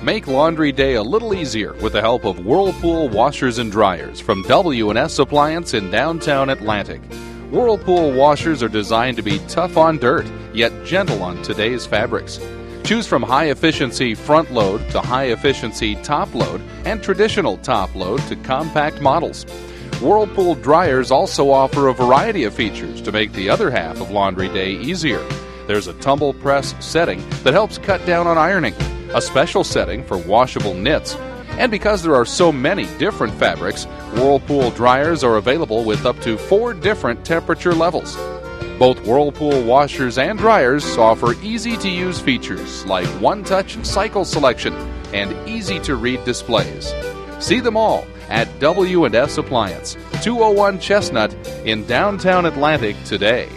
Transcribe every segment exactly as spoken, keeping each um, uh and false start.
Make laundry day a little easier with the help of Whirlpool washers and dryers from W and S Appliance in downtown Atlantic. Whirlpool washers are designed to be tough on dirt, yet gentle on today's fabrics. Choose from high-efficiency front load to high-efficiency top load and traditional top load to compact models. Whirlpool dryers also offer a variety of features to make the other half of laundry day easier. There's a tumble press setting that helps cut down on ironing, a special setting for washable knits, and because there are so many different fabrics, Whirlpool dryers are available with up to four different temperature levels. Both Whirlpool washers and dryers offer easy-to-use features like one-touch cycle selection and easy-to-read displays. See them all at W and S Appliance, two oh one Chestnut in downtown Atlantic today.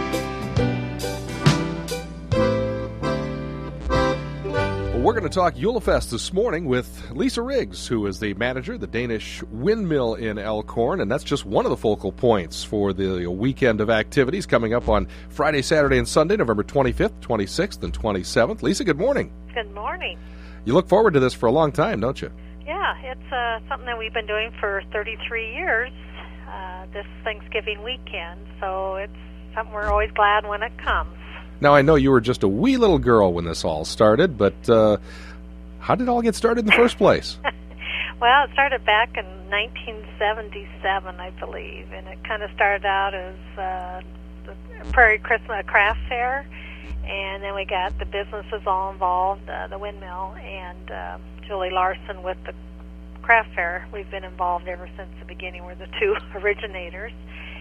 We're going to talk Julefest this morning with Lisa Riggs, who is the manager of the Danish Windmill in Elkhorn, and that's just one of the focal points for the weekend of activities coming up on Friday, Saturday, and Sunday, November twenty-fifth, twenty-sixth, and twenty-seventh. Lisa, good morning. Good morning. You look forward to this for a long time, don't you? Yeah, it's uh, something that we've been doing for thirty-three years, uh, this Thanksgiving weekend, so it's something we're always glad when it comes. Now, I know you were just a wee little girl when this all started, but uh, how did it all get started in the first place? Well, it started back in nineteen seventy-seven, I believe, and it kind of started out as uh, the Prairie Christmas Craft Fair, and then we got the businesses all involved, uh, the windmill, and uh, Julie Larson with the Craft Fair. We've been involved ever since the beginning. We're the two originators,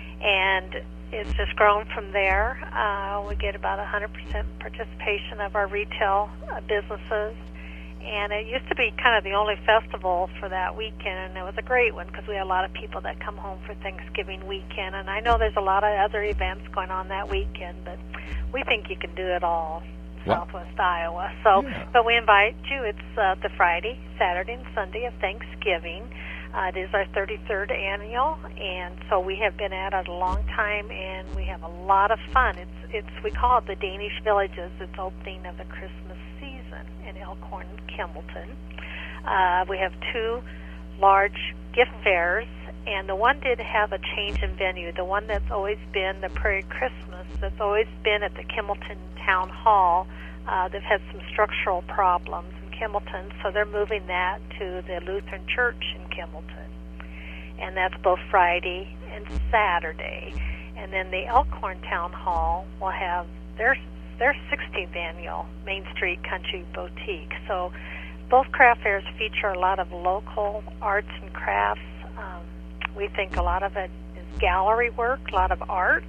and it's just grown from there. Uh, we get about one hundred percent participation of our retail uh, businesses. And it used to be kind of the only festival for that weekend, and it was a great one because we had a lot of people that come home for Thanksgiving weekend. And I know there's a lot of other events going on that weekend, but we think you can do it all in well, Southwest Iowa. So, yeah. But we invite you. It's uh, the Friday, Saturday, and Sunday of Thanksgiving. Uh, it is our thirty-third annual, and so we have been at it a long time, and we have a lot of fun. It's it's we call it the Danish Villages. It's opening of the Christmas season in Elkhorn and Kimballton. Uh, we have two large gift fairs, and the one did have a change in venue. The one that's always been the Prairie Christmas, that's always been at the Kimballton Town Hall, uh, they've had some structural problems Kimballton, so they're moving that to the Lutheran Church in Kimballton, and that's both Friday and Saturday. And then the Elkhorn Town Hall will have their their sixteenth annual Main Street Country Boutique. So both craft fairs feature a lot of local arts and crafts. Um, we think a lot of it is gallery work, a lot of art.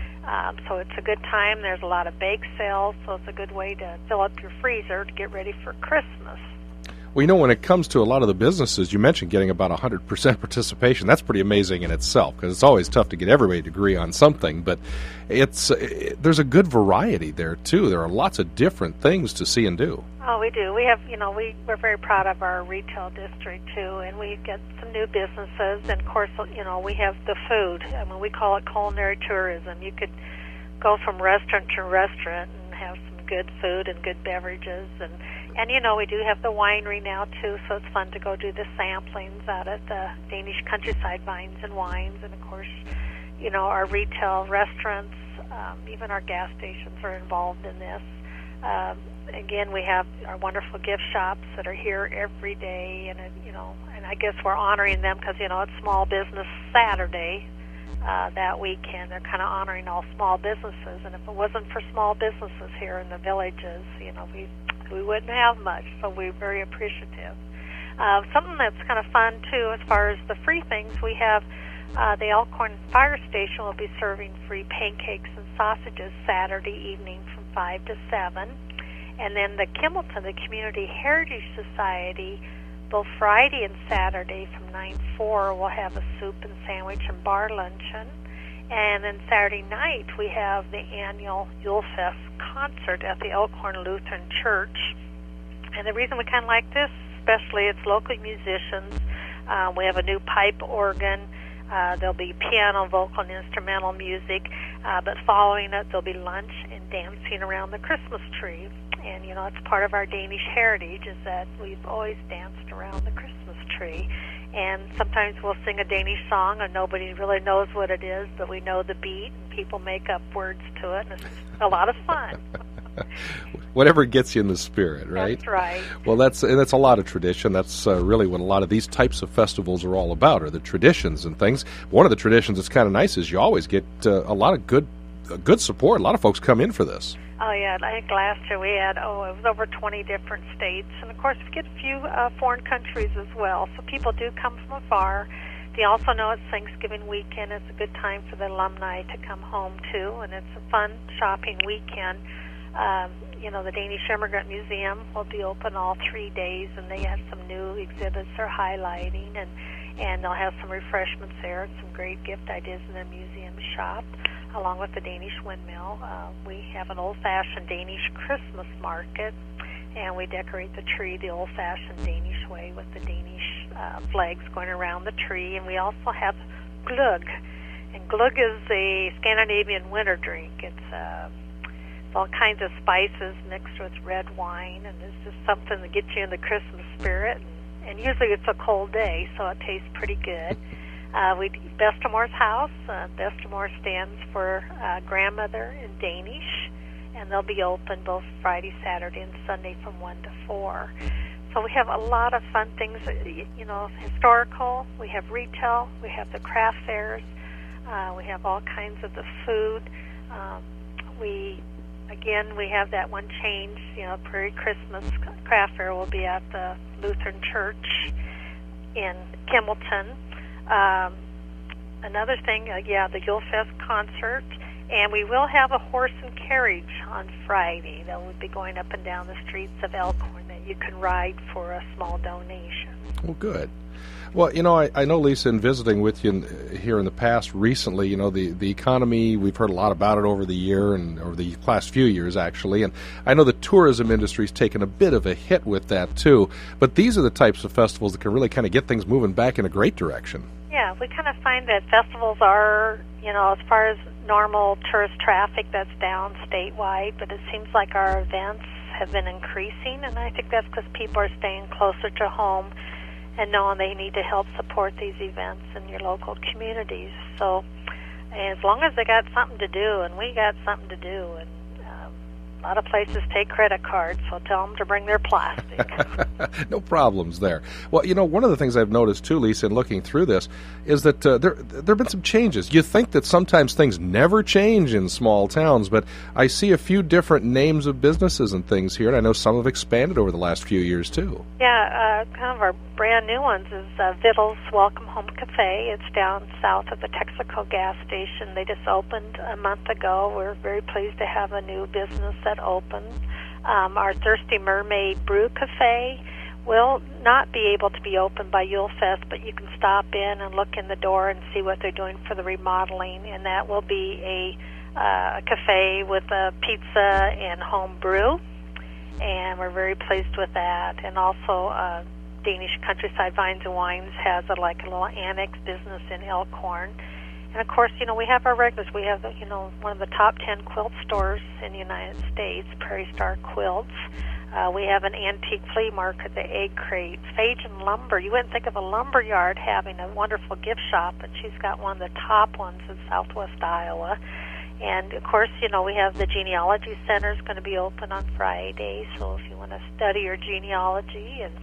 Um, so it's a good time. There's a lot of bake sales, so it's a good way to fill up your freezer to get ready for Christmas. Well, you know, when it comes to a lot of the businesses, you mentioned getting about one hundred percent participation. That's pretty amazing in itself, because it's always tough to get everybody to agree on something. But it's it, there's a good variety there, too. There are lots of different things to see and do. Oh, we do. We have, you know, we, we're very proud of our retail district, too, and we get some new businesses. And, of course, you know, we have the food. I mean, we call it culinary tourism. You could go from restaurant to restaurant and have some good food and good beverages. And, and you know, we do have the winery now, too, so it's fun to go do the samplings out at the Danish Countryside Vines and Wines. And, of course, you know, our retail restaurants, um, even our gas stations are involved in this. Um, again, we have our wonderful gift shops that are here every day, and, it, you know, and I guess we're honoring them because, you know, it's Small Business Saturday. Uh, that weekend, they're kind of honoring all small businesses, and if it wasn't for small businesses here in the villages, you know, we we wouldn't have much, so we're very appreciative. Uh, something that's kind of fun, too, as far as the free things, we have uh, the Elkhorn Fire Station will be serving free pancakes and sausages Saturday evening from five to seven, and then the Kimballton, the Community Heritage Society, both Friday and Saturday from nine to four, we'll have a soup and sandwich and bar luncheon. And then Saturday night, we have the annual Julefest concert at the Elkhorn Lutheran Church. And the reason we kind of like this, especially, it's local musicians. Uh, we have a new pipe organ. Uh, there'll be piano, vocal, and instrumental music. Uh, but following it, there'll be lunch and dancing around the Christmas tree. And, you know, it's part of our Danish heritage is that we've always danced around the Christmas tree. And sometimes we'll sing a Danish song and nobody really knows what it is, but we know the beat and people make up words to it, and it's a lot of fun. Whatever gets you in the spirit, right? That's right. Well, that's and that's a lot of tradition. That's uh, really what a lot of these types of festivals are all about, are the traditions and things. One of the traditions that's kind of nice is you always get uh, a lot of good uh, good support. A lot of folks come in for this. Oh, yeah. I think last year we had, oh, it was over twenty different states. And, of course, we get a few uh, foreign countries as well. So people do come from afar. They also know it's Thanksgiving weekend. It's a good time for the alumni to come home, too. And it's a fun shopping weekend. Um, you know, the Danish Immigrant Museum will be open all three days, and they have some new exhibits they're highlighting. And, and they'll have some refreshments there and some great gift ideas in their museum shop, along with the Danish windmill. Uh, we have an old-fashioned Danish Christmas market, and we decorate the tree the old-fashioned Danish way with the Danish uh, flags going around the tree. And we also have gløgg. And gløgg is a Scandinavian winter drink. It's, uh, it's all kinds of spices mixed with red wine, and it's just something to get you in the Christmas spirit. And usually it's a cold day, so it tastes pretty good. Uh, we Bestamore's house. Uh, Bestamore stands for uh, grandmother in Danish, and they'll be open both Friday, Saturday, and Sunday from one to four. So we have a lot of fun things, you know, historical. We have retail. We have the craft fairs. Uh, we have all kinds of the food. Um, we, again, we have that one change. You know, Prairie Christmas craft fair will be at the Lutheran Church in Kimmelton. Um, another thing, uh, yeah, the Yule Fest concert, and we will have a horse and carriage on Friday that will be going up and down the streets of Elkhorn that you can ride for a small donation. Well, good. Well, you know, I, I know, Lisa, in visiting with you in, here in the past recently, you know, the, the economy, we've heard a lot about it over the year and over the last few years, actually, and I know the tourism industry's taken a bit of a hit with that, too, but these are the types of festivals that can really kind of get things moving back in a great direction. Yeah, we kind of find that festivals are, you know, as far as normal tourist traffic, that's down statewide, but it seems like our events have been increasing, and I think that's because people are staying closer to home and knowing they need to help support these events in your local communities. So as long as they got something to do, and we got something to do, and um, a lot of places take credit cards, so tell them to bring their plastic. No problems there. Well, you know, one of the things I've noticed, too, Lisa, in looking through this, is that uh, there there have been some changes. You think that sometimes things never change in small towns, but I see a few different names of businesses and things here, and I know some have expanded over the last few years, too. Yeah, uh, kind of our brand new ones is uh, Vittles Welcome Home Cafe. It's down south of the Texaco gas station. They just opened a month ago. We're very pleased to have a new business that opened. Um, our Thirsty Mermaid Brew Cafe will not be able to be open by Yule Fest, but you can stop in and look in the door and see what they're doing for the remodeling, and that will be a, uh, a cafe with a pizza and home brew, and we're very pleased with that. And also uh, Danish Countryside Vines and Wines has a, like a little annex business in Elkhorn. And, of course, you know, we have our regulars. We have, you know, one of the top ten quilt stores in the United States, Prairie Star Quilts. Uh, we have an antique flea market, the Egg Crate. Fajan Lumber. You wouldn't think of a lumber yard having a wonderful gift shop, but she's got one of the top ones in southwest Iowa. And, of course, you know, we have the Genealogy Center is going to be open on Friday. So if you want to study your genealogy and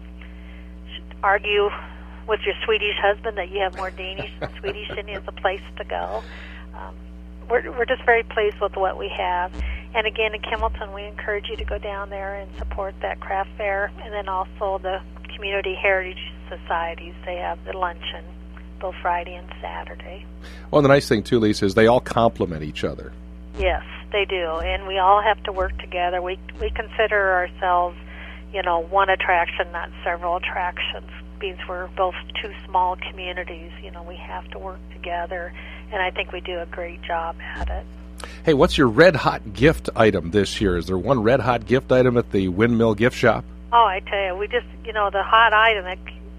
argue with your Swedish husband that you have more Danish than Swedish, and is a place to go. Um, we're, we're just very pleased with what we have. And again, in Kimmelton, we encourage you to go down there and support that craft fair, and then also the Community Heritage Societies. They have the luncheon both Friday and Saturday. Well, the nice thing, too, Lisa, is they all complement each other. Yes, they do, and we all have to work together. We we consider ourselves, you know, one attraction, not several attractions. Means we're both two small communities. You know, we have to work together, and I think we do a great job at it. Hey, what's your red-hot gift item this year? Is there one red-hot gift item at the Windmill Gift Shop? Oh, I tell you, we just, you know, the hot item that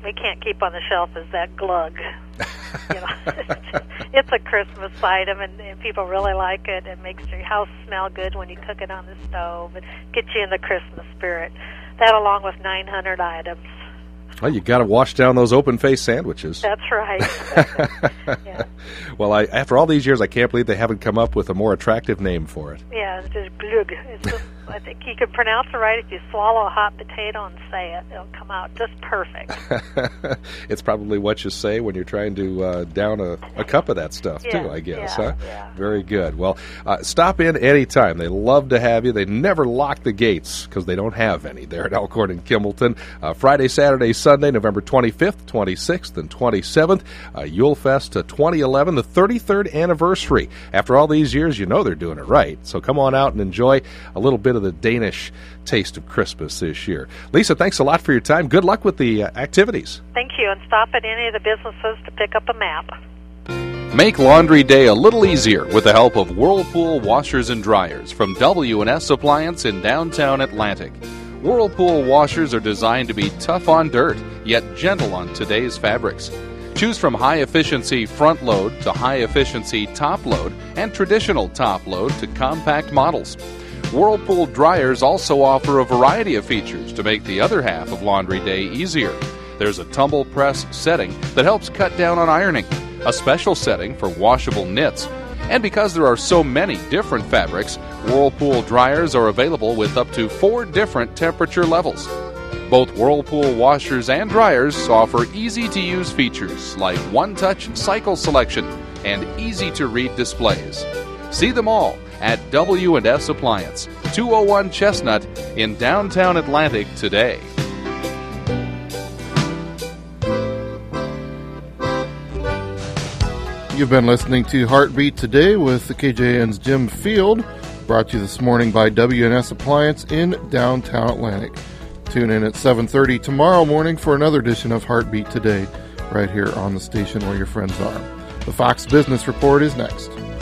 we can't keep on the shelf is that glug. You know, it's, just, it's a Christmas item, and, and people really like it. It makes your house smell good when you cook it on the stove, and gets you in the Christmas spirit. That, along with nine hundred items. Well, you got to wash down those open-faced sandwiches. That's right. Yeah. Well, I, after all these years, I can't believe they haven't come up with a more attractive name for it. Yeah, it's just glug. It's just, I think you can pronounce it right if you swallow a hot potato and say it. It'll come out just perfect. It's probably what you say when you're trying to uh, down a, a cup of that stuff, yeah, too, I guess. Yeah, huh? yeah. Very good. Well, uh, stop in anytime. They love to have you. They never lock the gates because they don't have any there at Elkhorn and Kimballton. Uh, Friday, Saturday, Sunday, November twenty-fifth, twenty-sixth, and twenty-seventh. Uh, Yule Fest uh, twenty eleven, the thirty-third anniversary. After all these years, you know they're doing it right. So come on out and enjoy a little bit of the Danish taste of Christmas this year. Lisa, thanks a lot for your time. Good luck with the uh, activities. Thank you, and stop at any of the businesses to pick up a map. Make laundry day a little easier with the help of Whirlpool washers and dryers from W and S Appliance in downtown Atlantic. Whirlpool washers are designed to be tough on dirt, yet gentle on today's fabrics. Choose from high-efficiency front load to high-efficiency top load and traditional top load to compact models. Whirlpool dryers also offer a variety of features to make the other half of laundry day easier. There's a tumble press setting that helps cut down on ironing, a special setting for washable knits, and because there are so many different fabrics, Whirlpool dryers are available with up to four different temperature levels. Both Whirlpool washers and dryers offer easy-to-use features like one-touch cycle selection and easy-to-read displays. See them all at W and S Appliance, two oh one Chestnut in downtown Atlantic today. You've been listening to Heartbeat Today with the K J N's Jim Field, brought to you this morning by W and S Appliance in downtown Atlantic. Tune in at seven thirty tomorrow morning for another edition of Heartbeat Today, right here on the station where your friends are. The Fox Business Report is next.